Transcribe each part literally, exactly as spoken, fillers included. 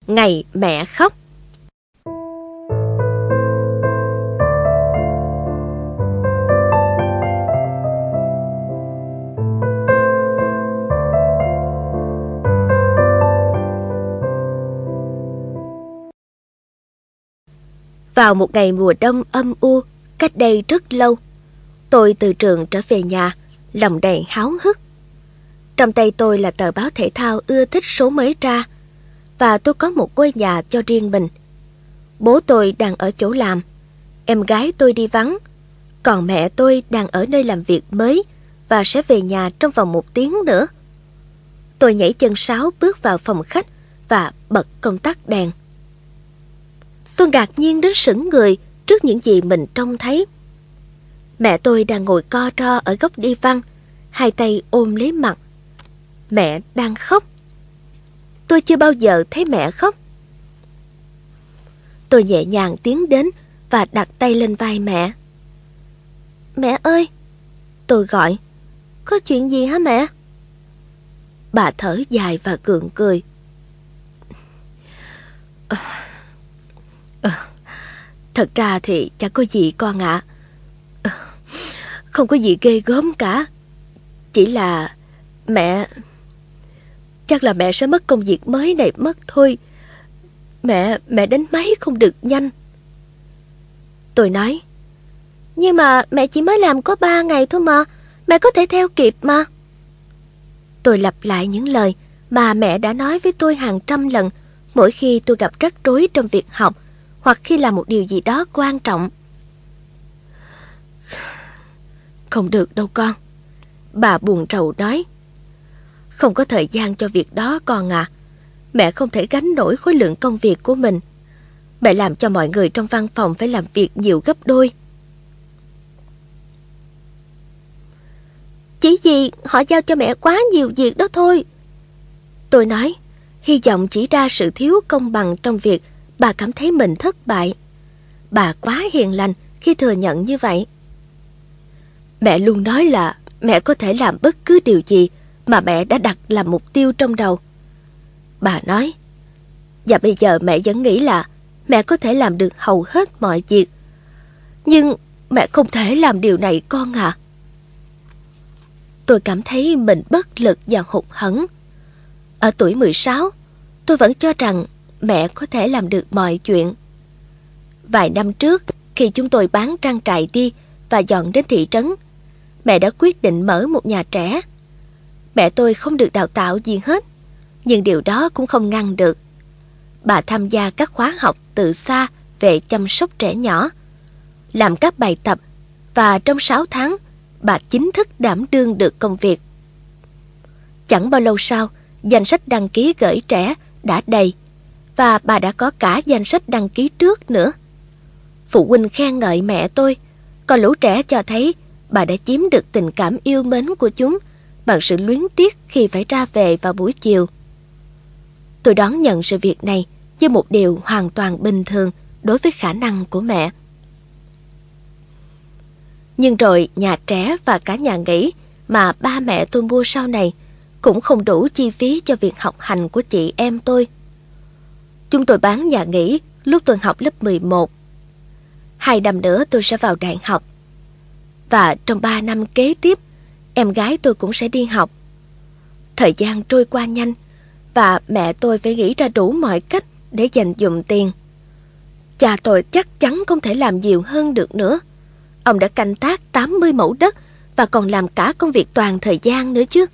Ngày mẹ khóc. Vào một ngày mùa đông âm u, cách đây rất lâu, tôi từ trường trở về nhà, lòng đầy háo hức. Trong tay tôi là tờ báo thể thao ưa thích số mới ra, và tôi có một ngôi nhà cho riêng mình. Bố tôi đang ở chỗ làm, em gái tôi đi vắng, còn mẹ tôi đang ở nơi làm việc mới và sẽ về nhà trong vòng một tiếng nữa. Tôi nhảy chân sáo bước vào phòng khách và bật công tắc đèn. Tôi ngạc nhiên đến sững người trước những gì mình trông thấy. Mẹ tôi đang ngồi co ro ở góc đi văn, hai tay ôm lấy mặt. Mẹ đang khóc. Tôi chưa bao giờ thấy mẹ khóc. Tôi nhẹ nhàng tiến đến và đặt tay lên vai mẹ. Mẹ ơi! Tôi gọi. Có chuyện gì hả mẹ? Bà thở dài và gượng cười. À, à, thật ra thì chẳng có gì con ạ. À, không có gì ghê gớm cả. Chỉ là mẹ... Chắc là mẹ sẽ mất công việc mới này mất thôi. Mẹ, mẹ đánh máy không được nhanh. Tôi nói, nhưng mà mẹ chỉ mới làm có ba ngày thôi mà, mẹ có thể theo kịp mà. Tôi lặp lại những lời mà mẹ đã nói với tôi hàng trăm lần mỗi khi tôi gặp rắc rối trong việc học hoặc khi làm một điều gì đó quan trọng. Không được đâu con. Bà buồn rầu nói. Không có thời gian cho việc đó con à. Mẹ không thể gánh nổi khối lượng công việc của mình. Mẹ làm cho mọi người trong văn phòng phải làm việc nhiều gấp đôi. Chỉ vì họ giao cho mẹ quá nhiều việc đó thôi. Tôi nói, hy vọng chỉ ra sự thiếu công bằng trong việc bà cảm thấy mình thất bại. Bà quá hiền lành khi thừa nhận như vậy. Mẹ luôn nói là mẹ có thể làm bất cứ điều gì mà mẹ đã đặt làm mục tiêu trong đầu. Bà nói, và bây giờ mẹ vẫn nghĩ là mẹ có thể làm được hầu hết mọi việc. Nhưng mẹ không thể làm điều này con à. Tôi cảm thấy mình bất lực và hụt hẫng. Ở tuổi mười sáu, tôi vẫn cho rằng mẹ có thể làm được mọi chuyện. Vài năm trước, khi chúng tôi bán trang trại đi và dọn đến thị trấn, mẹ đã quyết định mở một nhà trẻ. Mẹ tôi không được đào tạo gì hết, nhưng điều đó cũng không ngăn được. Bà tham gia các khóa học từ xa về chăm sóc trẻ nhỏ, làm các bài tập, và trong sáu tháng, bà chính thức đảm đương được công việc. Chẳng bao lâu sau, danh sách đăng ký gửi trẻ đã đầy, và bà đã có cả danh sách đăng ký trước nữa. Phụ huynh khen ngợi mẹ tôi, còn lũ trẻ cho thấy bà đã chiếm được tình cảm yêu mến của chúng bằng sự luyến tiếc khi phải ra về vào buổi chiều. Tôi đón nhận sự việc này như một điều hoàn toàn bình thường đối với khả năng của mẹ. Nhưng rồi nhà trẻ và cả nhà nghỉ mà ba mẹ tôi mua sau này cũng không đủ chi phí cho việc học hành của chị em tôi. Chúng tôi bán nhà nghỉ lúc tôi học lớp mười một. Hai năm nữa tôi sẽ vào đại học. Và trong ba năm kế tiếp, em gái tôi cũng sẽ đi học. Thời gian trôi qua nhanh, và mẹ tôi phải nghĩ ra đủ mọi cách để dành dụm tiền. Cha tôi chắc chắn không thể làm nhiều hơn được nữa. Ông đã canh tác tám mươi mẫu đất và còn làm cả công việc toàn thời gian nữa chứ.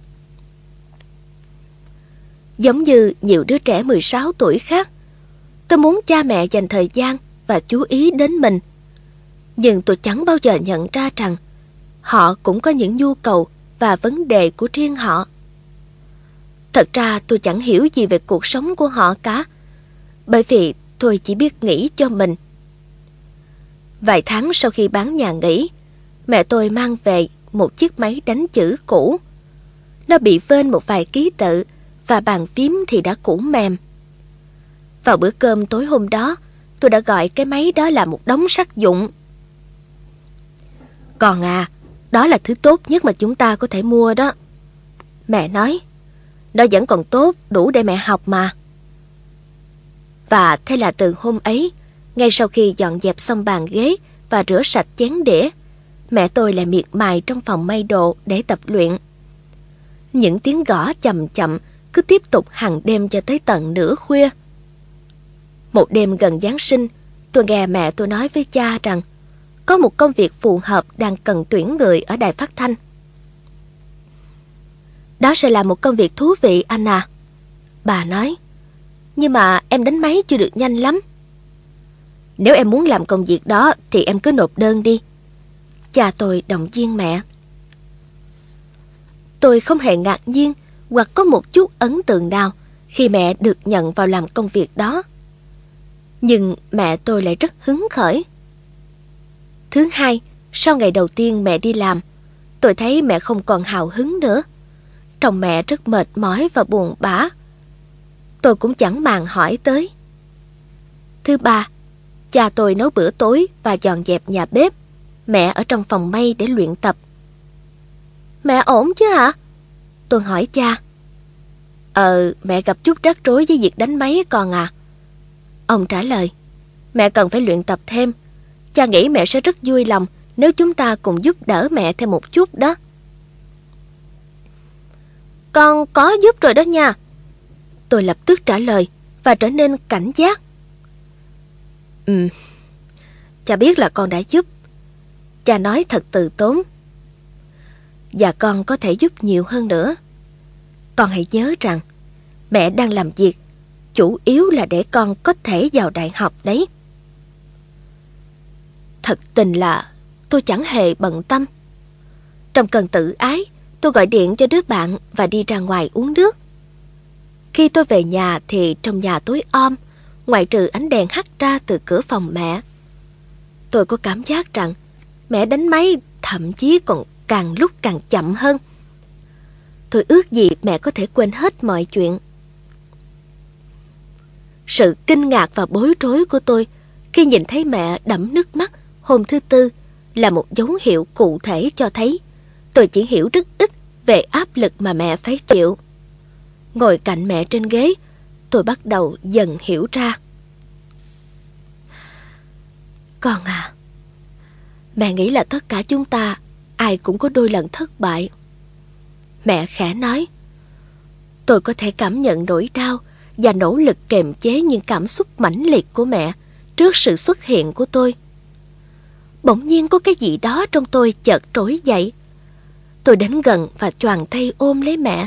Giống như nhiều đứa trẻ mười sáu tuổi khác, tôi muốn cha mẹ dành thời gian và chú ý đến mình. Nhưng tôi chẳng bao giờ nhận ra rằng họ cũng có những nhu cầu và vấn đề của riêng họ. Thật ra tôi chẳng hiểu gì về cuộc sống của họ cả, bởi vì tôi chỉ biết nghĩ cho mình. Vài tháng sau khi bán nhà nghỉ, mẹ tôi mang về một chiếc máy đánh chữ cũ. Nó bị vênh một vài ký tự và bàn phím thì đã cũ mềm. Vào bữa cơm tối hôm đó, tôi đã gọi cái máy đó là một đống sắt vụn. Còn à, đó là thứ tốt nhất mà chúng ta có thể mua đó. Mẹ nói, nó vẫn còn tốt, đủ để mẹ học mà. Và thế là từ hôm ấy, ngay sau khi dọn dẹp xong bàn ghế và rửa sạch chén đĩa, mẹ tôi lại miệt mài trong phòng may đồ để tập luyện. Những tiếng gõ chậm chậm cứ tiếp tục hàng đêm cho tới tận nửa khuya. Một đêm gần Giáng sinh, tôi nghe mẹ tôi nói với cha rằng có một công việc phù hợp đang cần tuyển người ở đài phát thanh. Đó sẽ là một công việc thú vị anh à, bà nói. Nhưng mà em đánh máy chưa được nhanh lắm. Nếu em muốn làm công việc đó thì em cứ nộp đơn đi, cha tôi động viên mẹ. Tôi không hề ngạc nhiên hoặc có một chút ấn tượng nào khi mẹ được nhận vào làm công việc đó. Nhưng mẹ tôi lại rất hứng khởi. Thứ hai, sau ngày đầu tiên mẹ đi làm, tôi thấy mẹ không còn hào hứng nữa. Trông mẹ rất mệt mỏi và buồn bã. Tôi cũng chẳng màng hỏi tới. Thứ ba, cha tôi nấu bữa tối và dọn dẹp nhà bếp. Mẹ ở trong phòng may để luyện tập. Mẹ ổn chứ hả? Tôi hỏi cha. Ờ, mẹ gặp chút rắc rối với việc đánh máy con à. Ông trả lời. Mẹ cần phải luyện tập thêm. Cha nghĩ mẹ sẽ rất vui lòng nếu chúng ta cùng giúp đỡ mẹ thêm một chút đó. Con có giúp rồi đó nha. Tôi lập tức trả lời và trở nên cảnh giác. Ừ, cha biết là con đã giúp. Cha nói thật từ tốn. Và con có thể giúp nhiều hơn nữa. Con hãy nhớ rằng mẹ đang làm việc chủ yếu là để con có thể vào đại học đấy. Thật tình là tôi chẳng hề bận tâm. Trong cơn tự ái, tôi gọi điện cho đứa bạn và đi ra ngoài uống nước. Khi tôi về nhà thì trong nhà tối om, ngoại trừ ánh đèn hắt ra từ cửa phòng mẹ. Tôi có cảm giác rằng mẹ đánh máy thậm chí còn càng lúc càng chậm hơn. Tôi ước gì mẹ có thể quên hết mọi chuyện. Sự kinh ngạc và bối rối của tôi khi nhìn thấy mẹ đẫm nước mắt hôm thứ Tư là một dấu hiệu cụ thể cho thấy tôi chỉ hiểu rất ít về áp lực mà mẹ phải chịu. Ngồi cạnh mẹ trên ghế, tôi bắt đầu dần hiểu ra. Con à, mẹ nghĩ là tất cả chúng ta ai cũng có đôi lần thất bại. Mẹ khẽ nói. Tôi có thể cảm nhận nỗi đau và nỗ lực kềm chế những cảm xúc mãnh liệt của mẹ trước sự xuất hiện của tôi. Bỗng nhiên có cái gì đó trong tôi chợt trỗi dậy. Tôi đến gần và choàng tay ôm lấy mẹ.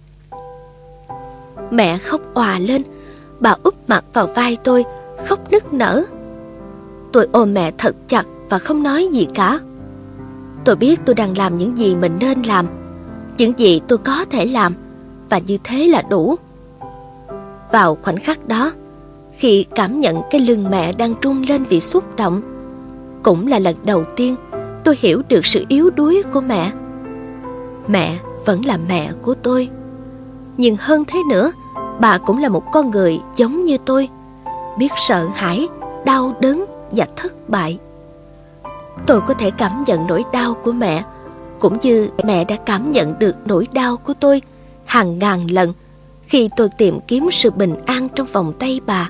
Mẹ khóc òa lên, bà úp mặt vào vai tôi, khóc nức nở. Tôi ôm mẹ thật chặt và không nói gì cả. Tôi biết tôi đang làm những gì mình nên làm, những gì tôi có thể làm, và như thế là đủ. Vào khoảnh khắc đó, khi cảm nhận cái lưng mẹ đang rung lên vì xúc động, cũng là lần đầu tiên tôi hiểu được sự yếu đuối của mẹ. Mẹ vẫn là mẹ của tôi, nhưng hơn thế nữa, bà cũng là một con người giống như tôi, biết sợ hãi, đau đớn và thất bại. Tôi có thể cảm nhận nỗi đau của mẹ, cũng như mẹ đã cảm nhận được nỗi đau của tôi hàng ngàn lần khi tôi tìm kiếm sự bình an trong vòng tay bà.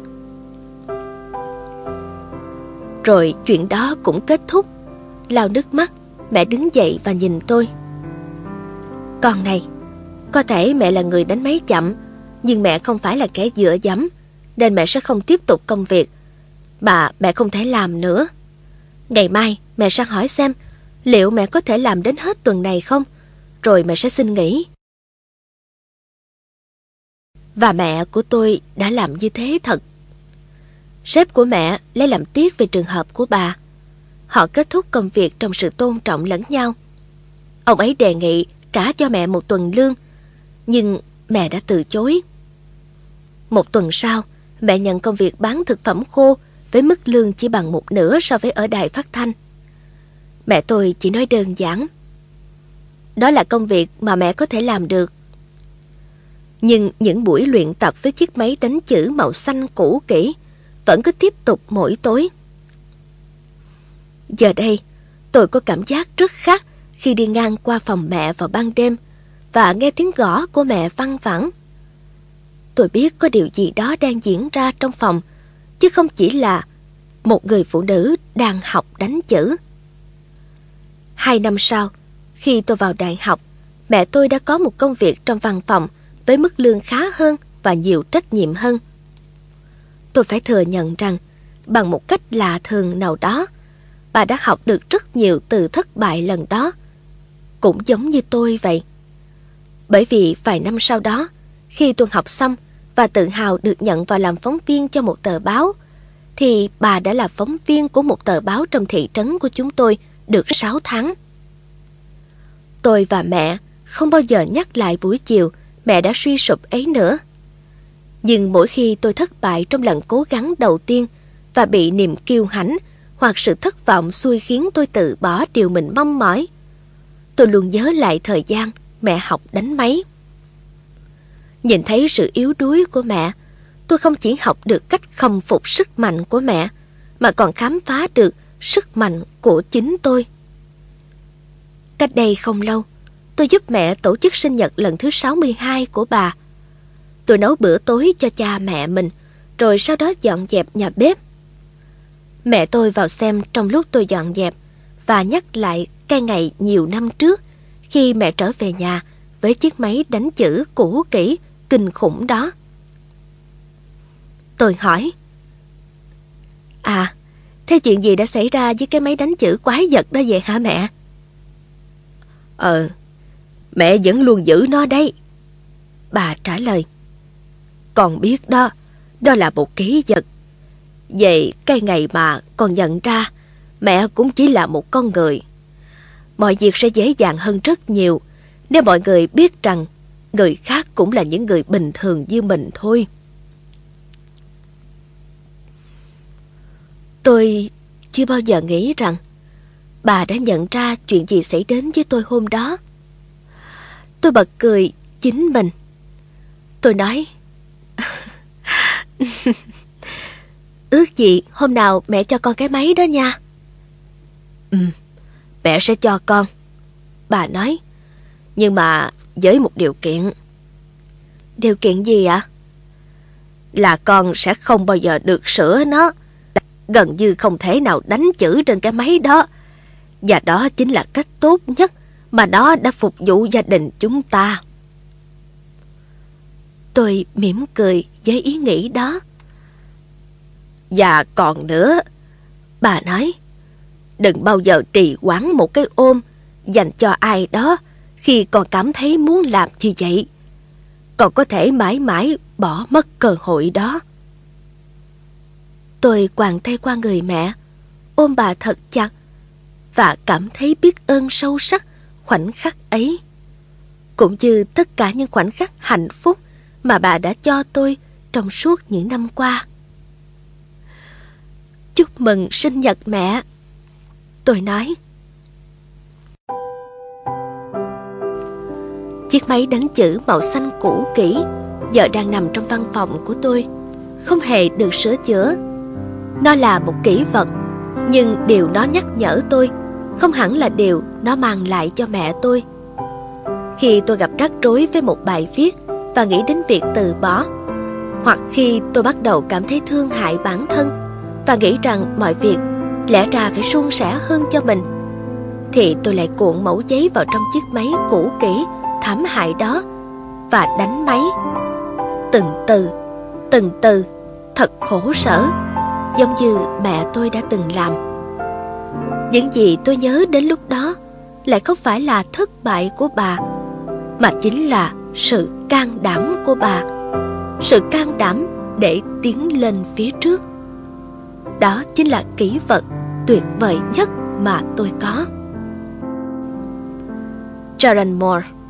Rồi chuyện đó cũng kết thúc. Lau nước mắt, mẹ đứng dậy và nhìn tôi. Con này, có thể mẹ là người đánh máy chậm, nhưng mẹ không phải là kẻ dựa dẫm, nên mẹ sẽ không tiếp tục công việc mà mẹ không thể làm nữa. Ngày mai mẹ sẽ hỏi xem liệu mẹ có thể làm đến hết tuần này không, rồi mẹ sẽ xin nghỉ. Và mẹ của tôi đã làm như thế thật. Sếp của mẹ lấy làm tiếc về trường hợp của bà. Họ kết thúc công việc trong sự tôn trọng lẫn nhau. Ông ấy đề nghị trả cho mẹ một tuần lương, nhưng mẹ đã từ chối. Một tuần sau, mẹ nhận công việc bán thực phẩm khô với mức lương chỉ bằng một nửa so với ở đài phát thanh. Mẹ tôi chỉ nói đơn giản: đó là công việc mà mẹ có thể làm được. Nhưng những buổi luyện tập với chiếc máy đánh chữ màu xanh cũ kỹ vẫn cứ tiếp tục mỗi tối. Giờ đây, tôi có cảm giác rất khác khi đi ngang qua phòng mẹ vào ban đêm và nghe tiếng gõ của mẹ văng vẳng. Tôi biết có điều gì đó đang diễn ra trong phòng chứ không chỉ là một người phụ nữ đang học đánh chữ. Hai năm sau, khi tôi vào đại học, mẹ tôi đã có một công việc trong văn phòng với mức lương khá hơn và nhiều trách nhiệm hơn. Tôi phải thừa nhận rằng, bằng một cách lạ thường nào đó, bà đã học được rất nhiều từ thất bại lần đó, cũng giống như tôi vậy. Bởi vì vài năm sau đó, khi tôi học xong và tự hào được nhận vào làm phóng viên cho một tờ báo, thì bà đã là phóng viên của một tờ báo trong thị trấn của chúng tôi được sáu tháng. Tôi và mẹ không bao giờ nhắc lại buổi chiều mẹ đã suy sụp ấy nữa. Nhưng mỗi khi tôi thất bại trong lần cố gắng đầu tiên và bị niềm kiêu hãnh hoặc sự thất vọng xui khiến tôi từ bỏ điều mình mong mỏi, tôi luôn nhớ lại thời gian mẹ học đánh máy. Nhìn thấy sự yếu đuối của mẹ, tôi không chỉ học được cách khâm phục sức mạnh của mẹ, mà còn khám phá được sức mạnh của chính tôi. Cách đây không lâu, tôi giúp mẹ tổ chức sinh nhật lần thứ sáu mươi hai của bà. Tôi nấu bữa tối cho cha mẹ mình, rồi sau đó dọn dẹp nhà bếp. Mẹ tôi vào xem trong lúc tôi dọn dẹp và nhắc lại cái ngày nhiều năm trước khi mẹ trở về nhà với chiếc máy đánh chữ cũ kỹ kinh khủng đó. Tôi hỏi: À, thế chuyện gì đã xảy ra với cái máy đánh chữ quái vật đó vậy hả mẹ? Ờ, mẹ vẫn luôn giữ nó đấy, bà trả lời. Con biết đó, đó là một ký vật. Vậy cái ngày mà con nhận ra mẹ cũng chỉ là một con người, mọi việc sẽ dễ dàng hơn rất nhiều nếu mọi người biết rằng người khác cũng là những người bình thường như mình thôi. Tôi chưa bao giờ nghĩ rằng bà đã nhận ra chuyện gì xảy đến với tôi hôm đó. Tôi bật cười chính mình. Tôi nói: Ước gì hôm nào mẹ cho con cái máy đó nha. Ừ, mẹ sẽ cho con, bà nói. Nhưng mà với một điều kiện. Điều kiện gì ạ? Là con sẽ không bao giờ được sửa nó. Gần như không thể nào đánh chữ trên cái máy đó. Và đó chính là cách tốt nhất mà nó đã phục vụ gia đình chúng ta. Tôi mỉm cười với ý nghĩ đó. Và còn nữa, bà nói, đừng bao giờ trì hoãn một cái ôm dành cho ai đó khi con cảm thấy muốn làm như vậy. Con có thể mãi mãi bỏ mất cơ hội đó. Tôi quàng tay qua người mẹ, ôm bà thật chặt và cảm thấy biết ơn sâu sắc khoảnh khắc ấy, cũng như tất cả những khoảnh khắc hạnh phúc mà bà đã cho tôi trong suốt những năm qua. Chúc mừng sinh nhật mẹ, tôi nói. Chiếc máy đánh chữ màu xanh cũ kỹ giờ đang nằm trong văn phòng của tôi, không hề được sửa chữa. Nó là một kỷ vật, nhưng điều nó nhắc nhở tôi không hẳn là điều nó mang lại cho mẹ tôi. Khi tôi gặp rắc rối với một bài viết và nghĩ đến việc từ bỏ, hoặc khi tôi bắt đầu cảm thấy thương hại bản thân và nghĩ rằng mọi việc lẽ ra phải suôn sẻ hơn cho mình, thì tôi lại cuộn mẩu giấy vào trong chiếc máy cũ kỹ thảm hại đó và đánh máy. Từng từ, từng từ, thật khổ sở, giống như mẹ tôi đã từng làm. Những gì tôi nhớ đến lúc đó lại không phải là thất bại của bà, mà chính là sự can đảm của bà, sự can đảm để tiến lên phía trước. Đó chính là kỷ vật tuyệt vời nhất mà tôi có. Sharon Moore.